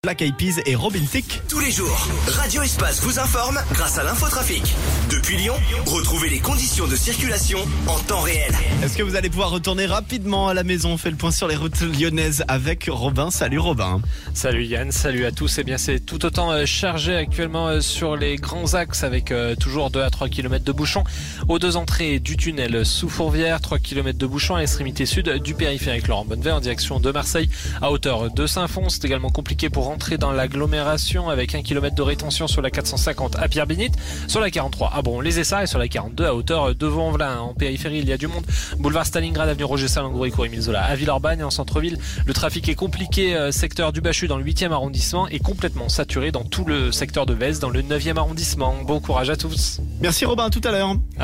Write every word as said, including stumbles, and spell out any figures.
Black Eyed Peas et Robin Thicke. Tous les jours, Radio Espace vous informe grâce à l'infotrafic. Depuis Lyon, retrouvez les conditions de circulation en temps réel. Est-ce que vous allez pouvoir retourner rapidement à la maison? On fait le point sur les routes lyonnaises avec Robin. Salut Robin. Salut Yann, salut à tous. Eh bien c'est tout autant chargé actuellement sur les grands axes avec toujours deux à trois kilomètres de bouchons aux deux entrées du tunnel sous Fourvière, trois kilomètres de bouchons à l'extrémité sud du périphérique Laurent Bonnevet en direction de Marseille à hauteur de Saint-Fons. C'est également compliqué pour rentrer dans l'agglomération avec un kilomètre de rétention sur la quatre cent cinquante à Pierre-Bénite, sur la quarante-trois à Bron-les-Essarts et sur la quarante-deux à hauteur de Vaux-en-Velin. En périphérie, il y a du monde. Boulevard Stalingrad, avenue Roger Salengro et Émile Zola à Villeurbanne. Et en centre-ville, le trafic est compliqué. Secteur du Bachu dans le huitième arrondissement est complètement saturé dans tout le secteur de Vez dans le neuvième arrondissement. Bon courage à tous. Merci Robin, à tout à l'heure.